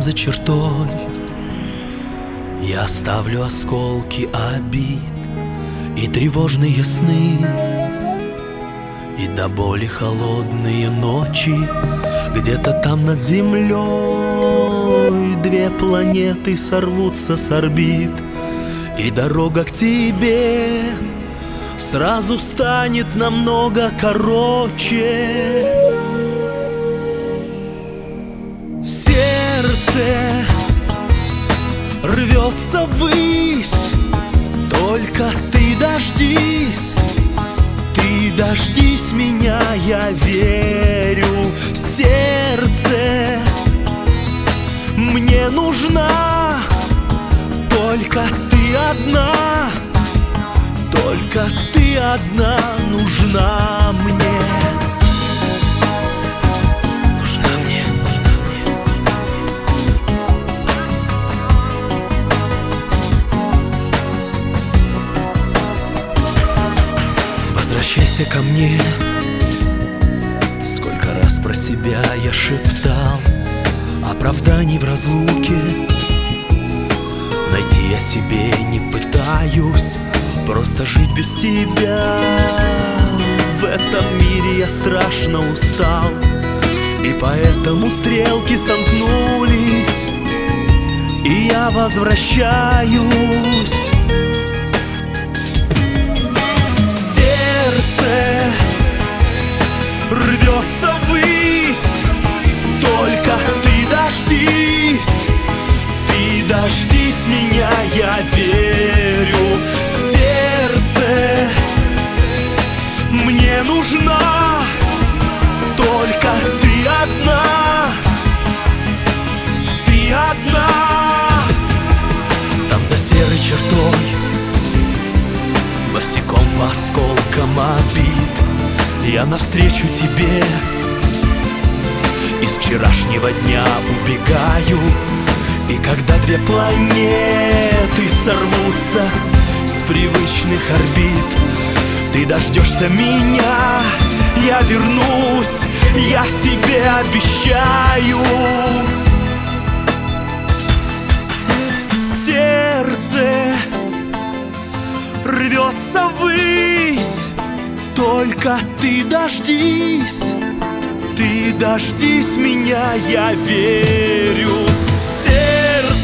за чертой я оставлю осколки обид и тревожные сны, и до боли холодные ночи. Где-то там над землей две планеты сорвутся с орбит, и дорога к тебе сразу станет намного короче. Сердце рвется ввысь, только ты дождись, ты дождись меня, я верю. Сердце, мне нужна только ты одна, только ты одна нужна мне. Возвращайся ко мне. Сколько раз про себя я шептал оправданий в разлуке. Найти я себе не пытаюсь, просто жить без тебя. В этом мире я страшно устал, и поэтому стрелки сомкнулись, и я возвращаюсь. Сердце рвется ввысь, только ты дождись, ты дождись меня, я верю. Сердце, мне нужна только ты одна, ты одна. Там за серой чертой, босиком по осколкам обид, я навстречу тебе из вчерашнего дня убегаю. И когда две планеты сорвутся с привычных орбит, ты дождешься меня, я вернусь, я тебе обещаю. Сердце рвется ввысь, только ты дождись, ты дождись меня, я верю.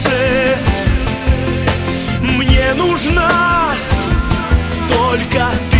Сердце, мне нужна только ты